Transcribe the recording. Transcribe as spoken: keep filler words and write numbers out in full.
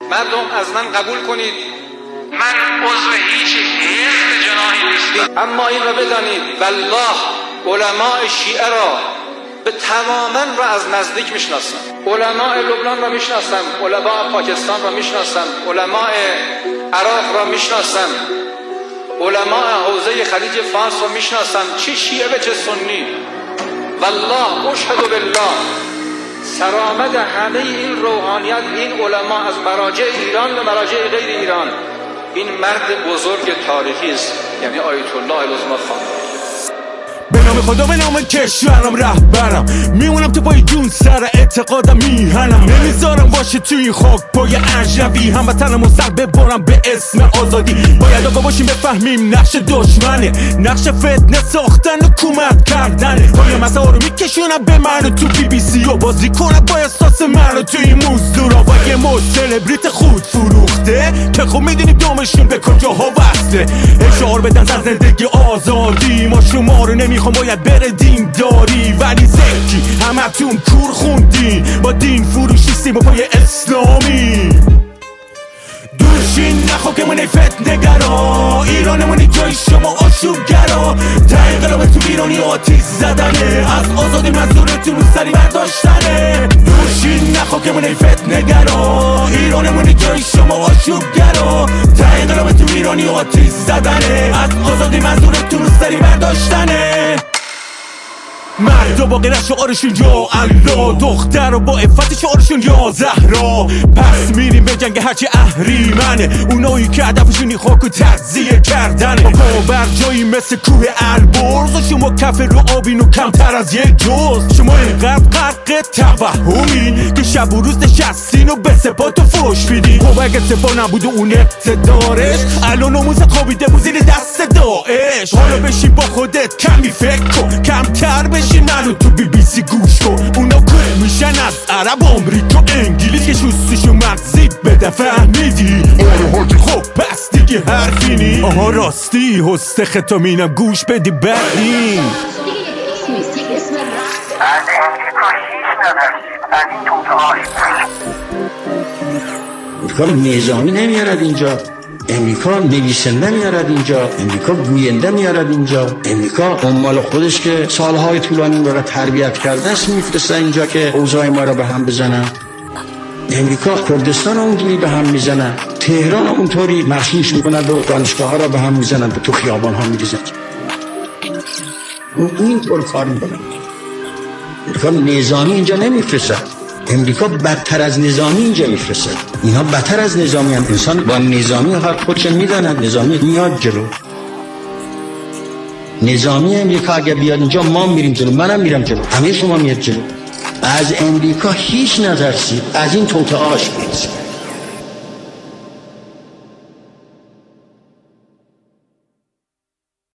مردم از من قبول کنید من عضو هیچ حزب جناحی نیستم، اما این را بدانید والله علماء شیعه را به تماما را از نزدیک میشناسم. علماء لبنان را میشناسم، علماء پاکستان را میشناسم، علماء عراق را میشناسم، علماء حوزه خلیج فارس را میشناسم، چه شیعه و چه سنی. والله اشهد بالله سرآمد همه این روحانیت، این علما از مراجع ایران و مراجع غیر ایران، این مرد بزرگ تاریخی است، یعنی آیت الله العظمی خامنه‌ای. به نام خدا، به نام کشورم رهبرم، میمونم تو پای جون سر اعتقادم میهنم، نمیذارم باشه توی این خاک پای اجنبی، هموطنم و سر ببرم به اسم آزادی. باید آقا باشیم بفهمیم نقش دشمنه، نقش فتنه ساختن و حکومت کردنه. پای مسئله رو میکشونم به من تو بی بی سی و بازی کنم با احساس من تو این موزدورا با یه مو سلبریت خود فروخته که خب میدونیم دومشون به کجاها وصله. اشعار بدن در زندگی آزادی، ما شما رو نمیخوام باید بره دین داری، ولی زکی همتون کور خوندین با دین فروشیستیم و پای اسلامی. دوشین نخوا که منی فتنه گرا، ایرانمونی جای شما آشوبگرا، دقیقه را به تو ایرانی آتیش زدنه، از آزادی منظورتون رو سری برداشتنه. دوشین نخوا که منی فتنه گرا، ایرانمونی جای شما آشوبگرا، دقیقه را به تو ایرانی آتیش زدنه، از آزادی منظورتون رو سری برداشتنه. مرد و با غیرت شعارشون یا الله، دختر و با عفت شعارشون یا زهرا. پس میریم به جنگ هرچی اهریمنه، اونایی که هدفشونی خاک و تجزیه کردنه. ما بر جایی مثل کوه البرز و شما کف رو آبین و کمتر از یک جز. شما اینقدر غرق توهمی که شب و روز نشستین و به سپاه و فوش میدین. خب اگه سپاه نبود و اون اقتدارش، الان موزت خوابیده بود زیر دست داعش. حالا بشین با خودت کمی فکر کن، کمتر بشین منو تو بی بی سی گوش کن. اونا کل میشن از عرب آمریکا انگلیس که شستشو مغزید بده فهمیدی؟ آره حاجی خب پس دیگه حرفی نی. آها راستی هسته ختامینم گوش بدی بدین. از امریکا هیچ ندرسید، از این توت آش امریکا نظامی نمیارد اینجا، امریکا نویسنده میارد اینجا، امریکا گوینده میارد اینجا، امریکا عمال خودش که سالهای طولانی را تربیت کرده است میفرسته اینجا که اوضاع ما را به هم بزنن. امریکا کردستان اونجوری به هم میزنن، تهران اونطوری مخشوش میکنند و دانشگاه ها را به هم میزنند و تو خیابان ها میریزند. اینطور کار میکنند. امریکا نظامی اینجا نمیفرستد، امریکا بدتر از نظامی اینجا میفرستد. اینا بدتر از نظامی هم. انسان با نظامی هر خودش میداند نظامی میاد جلو. نظامی امریکا اگه بیاد اینجا ما میریم جلو، منم میرم جلو، همه شما میاد جلو. از امریکا هیچ نترسید، از این توت آش برسید.